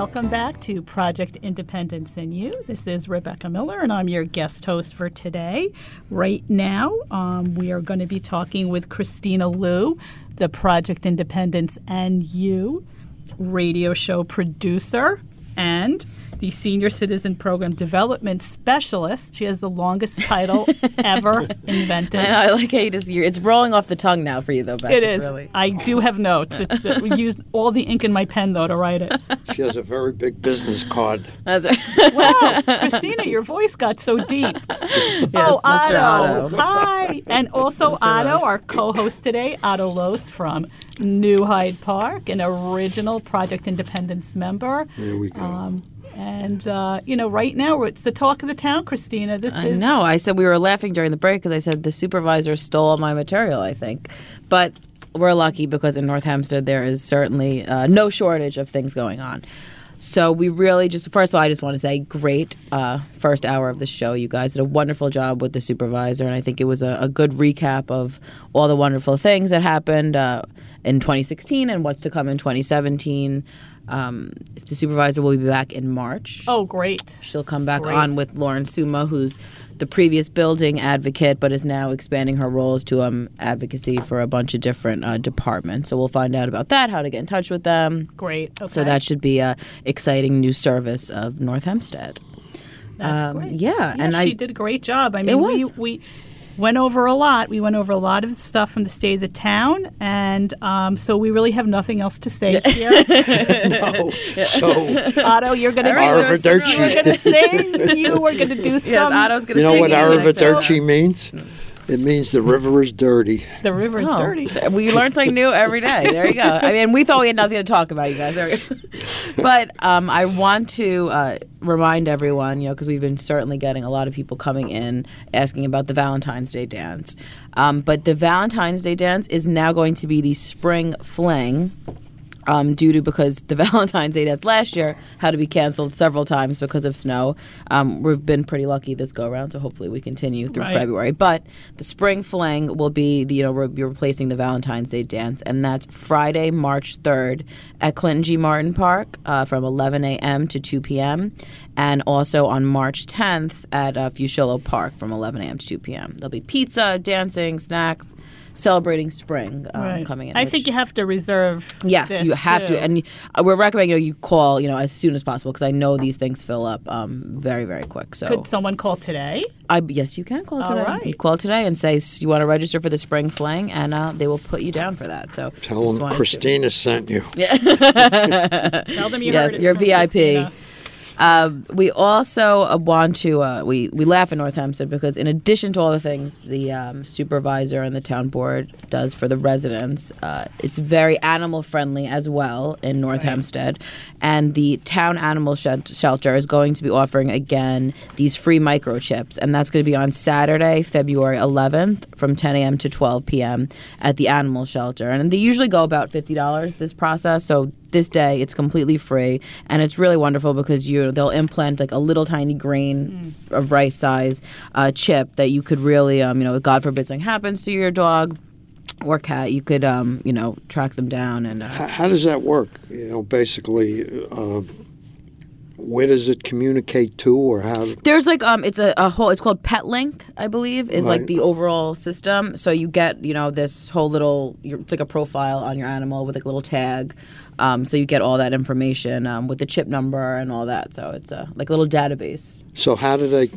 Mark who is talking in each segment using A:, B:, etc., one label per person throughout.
A: Welcome back to Project Independence in You. This is Rebecca Miller, and I'm your guest host for today. Right now, we are going to be talking with Christina Liu, the Project Independence and You radio show producer and the Senior Citizen Program Development Specialist. She has the longest title ever invented.
B: I know, I like how you just, it's rolling off the tongue now for you, though, Beth.
A: It is.
B: Really.
A: I do have notes. We used all the ink in my pen, though, to write it.
C: She has a very big business card.
B: That's right.
A: Wow, Christina, your voice got so deep.
B: Yes,
A: Oh,
B: Mr.
A: Otto.
B: Otto.
A: Hi. And also
B: Mr.
A: Otto,
B: Los.
A: our co-host today, Otto Los from New Hyde Park, an original Project Independence member.
C: There we go.
A: And, right now, it's the talk of the town, Christina.
B: I know. I said we were laughing during the break because I said the supervisor stole all my material, I think. But we're lucky because in North Hempstead there is certainly no shortage of things going on. So we really first of all, I just want to say great first hour of the show. You guys did a wonderful job with the supervisor, and I think it was a good recap of all the wonderful things that happened in 2016 and what's to come in 2017. The supervisor will be back in March.
A: Oh, great.
B: She'll come back on with Lauren Suma, who's the previous building advocate, but is now expanding her roles to advocacy for a bunch of different departments. So we'll find out about that, how to get in touch with them.
A: Great. Okay.
B: So that should be an exciting new service of North Hempstead.
A: That's great.
B: Yeah.
A: And she did a great job. I mean, we went over a lot. We went over a lot of stuff from the state of the town, and so we really have nothing else to say here.
C: No. So,
A: Otto, you're going to
C: Arrivederci.
A: We're going to sing. We're going to do some.
B: Yes, Otto's going to
C: you know
B: sing.
C: what Arrivederci means? It means the river is dirty.
A: The river is dirty.
B: Well, you learn something new every day. There you go. I mean, we thought we had nothing to talk about, you guys. But I want to remind everyone, because we've been certainly getting a lot of people coming in asking about the Valentine's Day dance. But the Valentine's Day dance is now going to be the Spring Fling. Because the Valentine's Day dance last year had to be canceled several times because of snow. We've been pretty lucky this go around, so hopefully we continue through February. But the Spring Fling will be we'll be replacing the Valentine's Day dance, and that's Friday, March 3rd at Clinton G. Martin Park from 11 a.m. to 2 p.m. and also on March 10th at Fushillo Park from 11 a.m. to 2 p.m. There'll be pizza, dancing, snacks, celebrating spring coming in.
A: I think you have to reserve.
B: Yes, you have to, and we're recommending you call as soon as possible because I know these things fill up very, very quick. So
A: could someone call today?
B: Yes, you can call today.
A: All right.
B: You call today and say you want to register for the Spring Fling, and they will put you down for that. So
C: tell them Christina sent you.
A: Tell them you heard it
B: you're
A: from
B: VIP.
A: Christina.
B: We also want to we laugh at North Hempstead because in addition to all the things the supervisor and the town board does for the residents, it's very animal friendly as well in North Hempstead, and the town animal shelter is going to be offering again these free microchips, and that's going to be on Saturday, February 11th from 10 a.m. to 12 p.m. at the animal shelter, and they usually go about $50 this process, so this day it's completely free, and it's really wonderful because they'll implant like a little tiny grain of rice size chip that you could really God forbid something happens to your dog or cat, you could track them down. And
C: how does that work? Basically, where does it communicate to, or how?
B: There's like it's a whole. It's called PetLink, I believe, is like the overall system. So you get this whole little. It's like a profile on your animal with like a little tag. So you get all that information with the chip number and all that. So it's like a little database.
C: So how do they?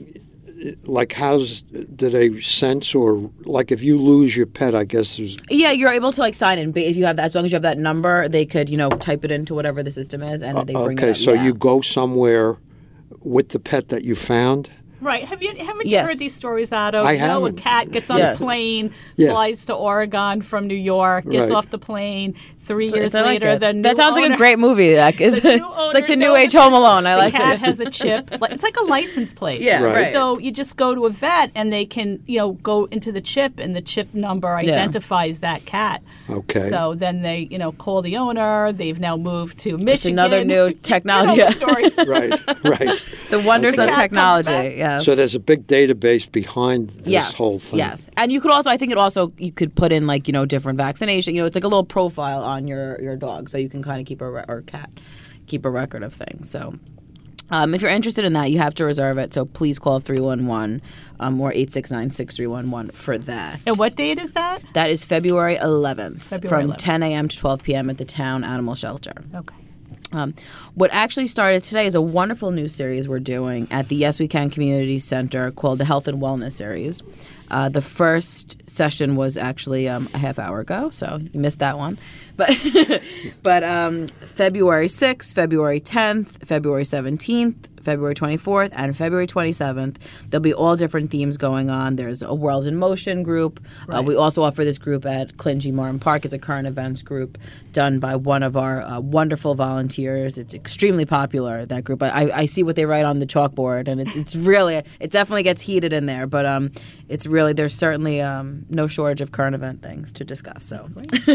C: Do they sense, or like if you lose your pet, I guess there's...
B: Yeah, you're able to like sign in. If you have that, as long as you have that number, they could, type it into whatever the system is and they bring it up.
C: Okay, so you go somewhere with the pet that you found?
A: Right. Haven't you heard these stories, Otto?
C: I have.
A: A cat gets on a plane, flies to Oregon from New York, gets off the plane. 3 years later,
B: that sounds like a great movie. It's like the New Age Home Alone. I like it.
A: The cat has a chip. It's like a license plate.
B: Yeah, right.
A: So you just go to a vet, and they can, go into the chip, and the chip number identifies that cat.
C: Okay.
A: So then they, call the owner. They've now moved to Michigan.
B: It's another new technology.
A: You know the story.
C: Right.
B: The wonders of technology. Yeah.
C: So there's a big database behind this whole thing.
B: Yes. And you could also, I think you could put in like, different vaccination. It's like a little profile on your dog, so you can kind of keep or cat, keep a record of things. So if you're interested in that, you have to reserve it. So please call 311 or 869-6311 for that.
A: And what date is that?
B: That is February 11th
A: February
B: from
A: 11th.
B: 10 a.m. to 12 p.m. at the Town Animal Shelter.
A: Okay.
B: What actually started today is a wonderful new series we're doing at the Yes We Can Community Center called the Health and Wellness Series. The first session was actually a half hour ago, so you missed that one. But February 6th, February 10th, February 17th, February 24th, and February 27th. There'll be all different themes going on. There's a World in Motion group.
A: Right.
B: We also offer this group at Clingy Martin Park. It's a current events group done by one of our wonderful volunteers. It's extremely popular, that group. I see what they write on the chalkboard, and it's really, it definitely gets heated in there. But it's really, there's certainly no shortage of current event things to discuss. So,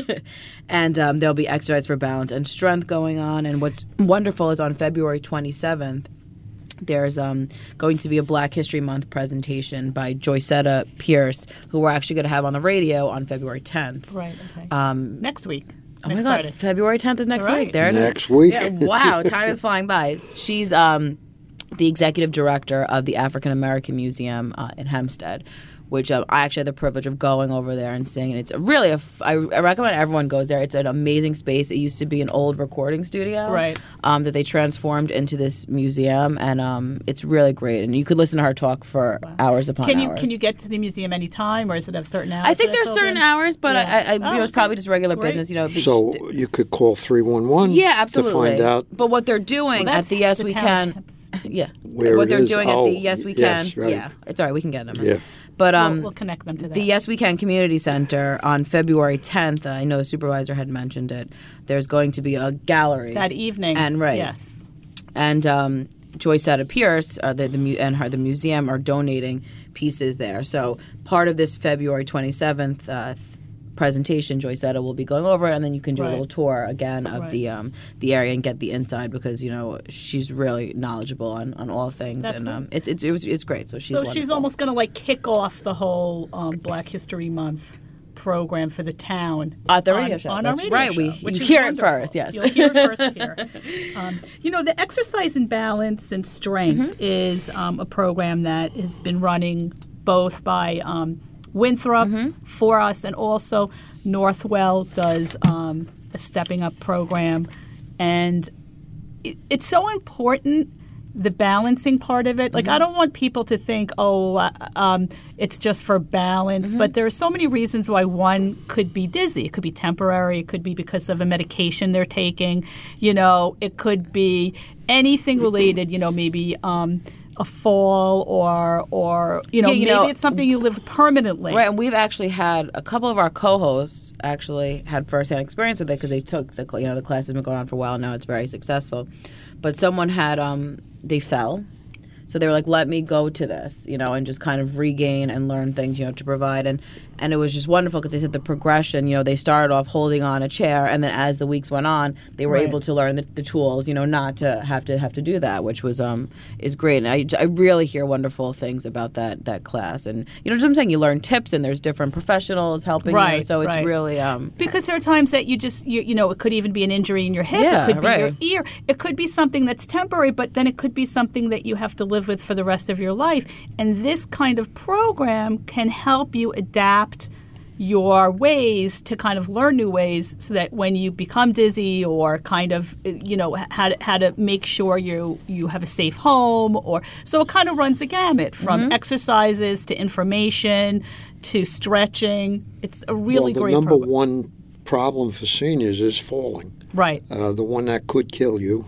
B: and there'll be exercise for balance and strength going on. And what's wonderful is on February 27th, there's going to be a Black History Month presentation by Joycetta Pierce, who we're actually going to have on the radio on February 10th.
A: Right. Okay. Next week.
B: Oh
A: Next
B: my God,
A: Friday.
B: February 10th is next
A: Right.
B: week. There it is.
C: Next week.
B: Yeah, wow, time is flying by. She's the executive director of the African American Museum in Hempstead, which I actually had the privilege of going over there and seeing. And it's really I recommend everyone goes there. It's an amazing space. It used to be an old recording studio,
A: Right.
B: That they transformed into this museum, and it's really great. And you could listen to her talk for hours upon hours.
A: Can you get to the museum anytime, or does it have certain hours?
B: I think
A: that it's
B: there's certain
A: open?
B: hours, but
A: Yeah.
B: it's probably just regular
A: Great.
B: business.
C: So you could call 311
B: Yeah, absolutely.
C: to find out
B: But what they're doing
A: Well,
B: at
A: that's
B: the Yes
A: the
B: We
A: town
B: Can,
A: of Hempstead.
B: yeah,
C: where
B: what
C: it
B: they're
C: is.
B: doing at
C: Oh,
B: the Yes We
C: yes,
B: Can,
C: right.
B: yeah, it's all right. We can get them.
C: Yeah.
B: But
A: We'll connect them to that.
B: the Yes We Can Community Center on February 10th. I know the supervisor had mentioned it. There's going to be a gallery
A: that evening.
B: and right.
A: Yes.
B: And Joycetta Pierce, the museum are donating pieces there. So part of this February 27th presentation, Joycetta will be going over it, and then you can do a
A: Right.
B: little tour again of
A: Right.
B: the area and get the inside, because she's really knowledgeable on all things.
A: That's
B: and
A: great.
B: it's great. So she's
A: So she's
B: wonderful.
A: almost going to kick off the whole Black History Month program for the town
B: At the radio show.
A: On
B: That's
A: our radio
B: right.
A: show,
B: You
A: which is
B: hear it
A: wonderful.
B: first, yes.
A: You'll hear it first here. The Exercise and Balance and Strength is a program that has been running both by Winthrop for us, and also Northwell does a Stepping Up program. And it's so important, the balancing part of it. I don't want people to think, it's just for balance. But there are so many reasons why one could be dizzy. It could be temporary. It could be because of a medication they're taking. It could be anything related, maybe a fall or maybe it's something you live with permanently.
B: Right, and we've actually had a couple of our co-hosts actually had firsthand experience with it, because they took the class has been going on for a while now. It's very successful, but someone had they fell, so they were like, "Let me go to this," and just kind of regain and learn things, to provide, and it was just wonderful, because they said the progression. They started off holding on a chair, and then as the weeks went on, they were
A: Right.
B: able to learn the tools, not to have to do that, which was is great. And I really hear wonderful things about that class, and what I'm saying, you learn tips, and there's different professionals helping you,
A: Right,
B: so it's
A: right.
B: really
A: Because there are times that you it could even be an injury in your hip.
B: Yeah,
A: it could be
B: right.
A: your ear. It could be something that's temporary, but then it could be something that you have to live with for the rest of your life. And this kind of program can help you adapt your ways to kind of learn new ways, so that when you become dizzy, or kind of how to make sure you have a safe home, or so it kind of runs the gamut from exercises to information to stretching. It's a really
C: the
A: great
C: number
A: program.
C: one problem for seniors is falling.
A: Right.
C: The one that could kill you.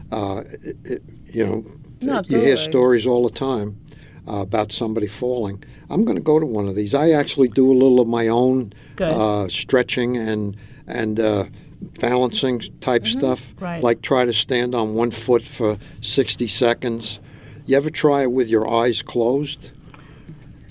C: You hear
B: absolutely.
C: stories all the time about somebody falling. I'm going to go to one of these. I actually do a little of my own
A: Good.
C: stretching and balancing type stuff.
A: Right.
C: Like try to stand on one foot for 60 seconds. You ever try it with your eyes closed?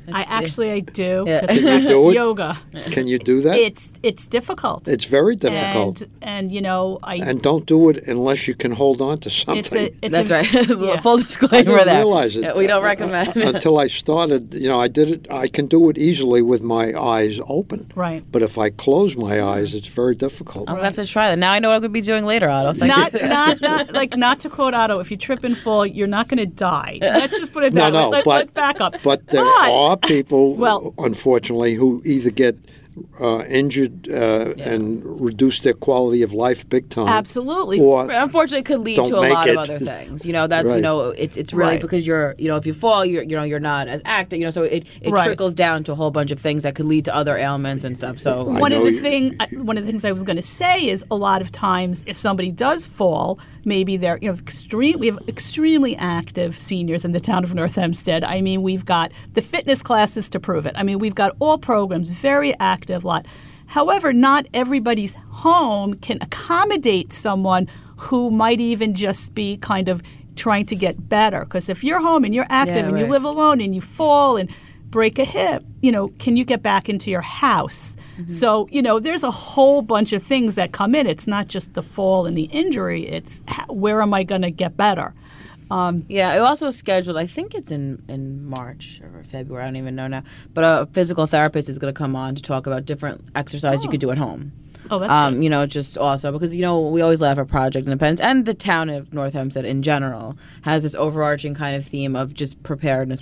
A: I do.
B: Yeah.
A: Because
C: Can you
A: it's
C: do it?
A: yoga.
C: Can you do that?
A: It's difficult.
C: It's very difficult.
A: And
C: And don't do it unless you can hold on to something.
B: That's right.
A: Yeah.
B: Full
C: I
B: disclaimer
C: didn't
B: there.
C: realize it.
B: Yeah, we don't recommend.
C: Until I started, I did it. I can do it easily with my eyes open.
A: Right.
C: But if I close my eyes, it's very difficult.
B: I'm gonna have to try that. Now I know what I'm gonna be doing later, Otto. Thank you.
A: Not to quote Otto, if you trip and fall, you're not going to die. Let's just put it that
C: No,
A: way.
C: but
A: Let's back up.
C: But there are people,
A: Well-
C: unfortunately, who either get injured and reduce their quality of life big time.
A: Absolutely.
C: Or
B: Unfortunately, it could lead
C: Don't
B: to a
C: make
B: lot
C: it.
B: of other things. That's
C: Right.
B: it's really
A: Right.
B: because you're if you fall, you're not as active. So it
A: Right.
B: trickles down to a whole bunch of things that could lead to other ailments and stuff. So
C: I
A: One of
C: know
A: the
C: you-
A: things I was going to say is a lot of times if somebody does fall, maybe they're we have extremely active seniors in the town of North Hempstead. I mean, we've got the fitness classes to prove it. I mean, we've got all programs, very active lot. However, not everybody's home can accommodate someone who might even just be kind of trying to get better. Because if you're home and you're active
B: Yeah,
A: and you
B: right.
A: live alone and you fall and break a hip, can you get back into your house?
B: Mm-hmm.
A: So, there's a whole bunch of things that come in. It's not just the fall and the injury. It's where am I going to get better?
B: yeah, it also scheduled. I think it's in March or February. I don't even know now. But a physical therapist is going to come on to talk about different exercises you could do at home.
A: Oh, that's good.
B: Just also because we always laugh at Project Independence, and the town of North Hempstead in general has this overarching kind of theme of just preparedness.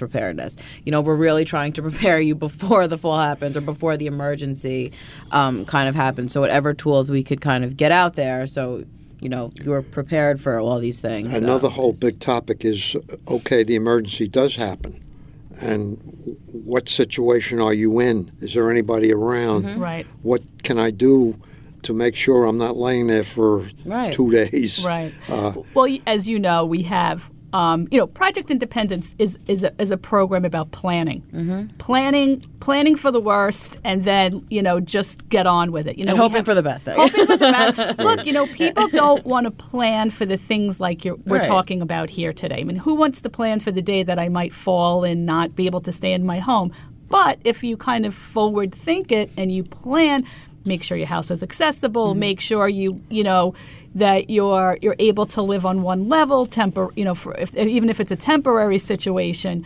B: We're really trying to prepare you before the fall happens or before the emergency kind of happens. So whatever tools we could kind of get out there, so you're prepared for all these things.
C: Another whole big topic is, okay, the emergency does happen. And what situation are you in? Is there anybody around?
B: Mm-hmm.
A: Right.
C: What can I do to make sure I'm not laying there for
B: Right.
C: 2 days?
A: Right. Well, as you know, we have, Project Independence is a program about planning. Mm-hmm. Planning for the worst, and then, just get on with it.
B: and hoping for the best.
A: Hoping for the best. Look, people don't want to plan for the things like we're
B: Right.
A: talking about here today. I mean, who wants to plan for the day that I might fall and not be able to stay in my home? But if you kind of forward think it and you plan, make sure your house is accessible, make sure that you're able to live on one level, even if it's a temporary situation,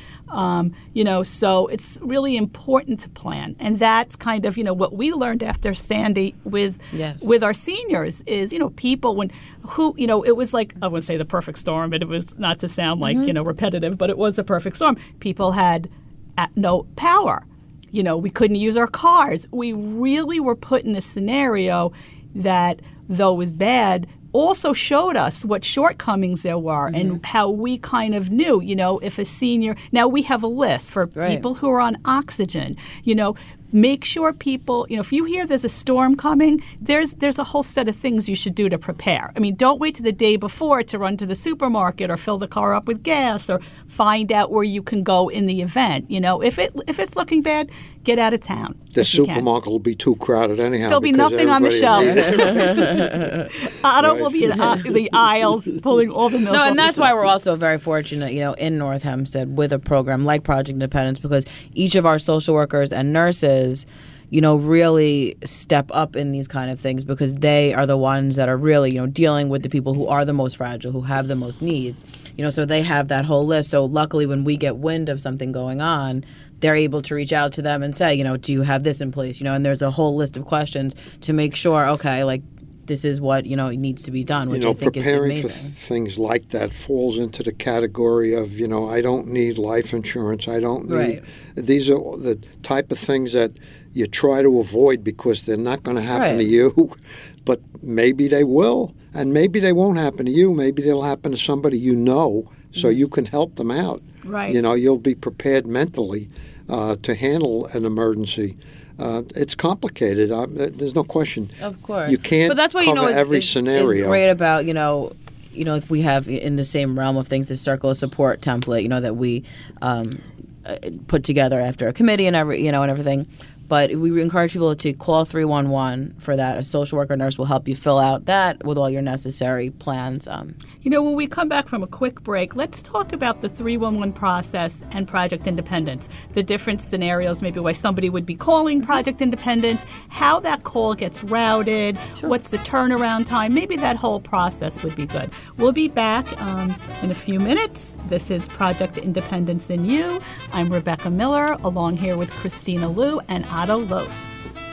A: So it's really important to plan, and that's kind of what we learned after Sandy with our seniors is people it was like, I wouldn't say the perfect storm, but it was not to sound like repetitive, but it was a perfect storm. People had no power. We couldn't use our cars. We really were put in a scenario that, though was bad, also showed us what shortcomings there were and how we kind of knew, if a senior. Now we have a list for people who are on oxygen. Make sure people, if you hear there's a storm coming, there's a whole set of things you should do to prepare. I mean, don't wait to the day before to run to the supermarket or fill the car up with gas or find out where you can go in the event. If it's looking bad, get out of town.
C: The supermarket will be too crowded anyhow.
A: There'll be
C: because
A: nothing on the
C: everybody
A: shelves. Otto will be in the aisles pulling all the milk.
B: No,
A: off
B: and
A: the
B: that's why
A: shelves.
B: we're also very fortunate, in North Hempstead with a program like Project Independence, because each of our social workers and nurses, really step up in these kind of things because they are the ones that are really, dealing with the people who are the most fragile, who have the most needs. So they have that whole list. So luckily when we get wind of something going on, they're able to reach out to them and say, do you have this in place? And there's a whole list of questions to make sure, okay, like this is what, needs to be done, which I think is
C: preparing
B: amazing.
C: for things like that falls into the category of, I don't need life insurance. I don't need.
B: Right.
C: These are the type of things that you try to avoid because they're not going to happen to you, but maybe they will, and maybe they won't happen to you. Maybe they'll happen to somebody so you can help them out.
A: Right.
C: You'll be prepared mentally to handle an emergency. It's complicated. There's no question.
B: Of course.
C: You can't
B: but that's why,
C: cover every
B: it's
C: scenario.
B: great about, like we have in the same realm of things, the circle of support template, that we put together after a committee and and everything. But we encourage people to call 311 for that. A social worker nurse will help you fill out that with all your necessary plans.
A: When we come back from a quick break, let's talk about the 311 process and Project Independence, the different scenarios, maybe why somebody would be calling Project Independence, how that call gets routed, what's the turnaround time. Maybe that whole process would be good. We'll be back in a few minutes. This is Project Independence in You. I'm Rebecca Miller, along here with Christina Liu and Otto Los.